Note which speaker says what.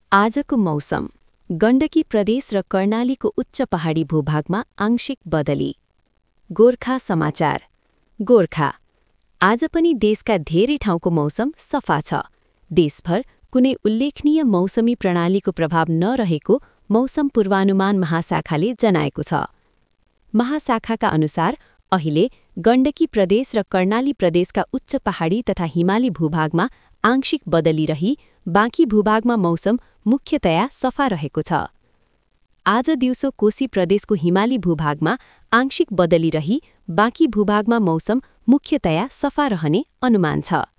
Speaker 1: आजको मौसम गण्डकी प्रदेश र कर्णालीको उच्च पहाडी भूभागमा आंशिक बदली। गोर्खा समाचार। गोर्खा। आज पनि देशका धेरै ठाउँको मौसम सफा छ। देशभर कुनै उल्लेखनीय मौसमी प्रणालीको प्रभाव नरहेको मौसम पूर्वानुमान महाशाखाले जनाएको छ। महाशाखाका अनुसार अहिले गण्डकी प्रदेश र कर्णाली प्रदेशका उच्च पहाडी तथा हिमाली भूभागमा आंशिक बदली रही बाँकी भूभागमा मौसम मुख्यतया सफा रहेको छ। आज दिउँसो कोशी प्रदेशको हिमाली भूभागमा आंशिक बदली रही बाँकी भूभागमा मौसम मुख्यतया सफा रहने अनुमान छ।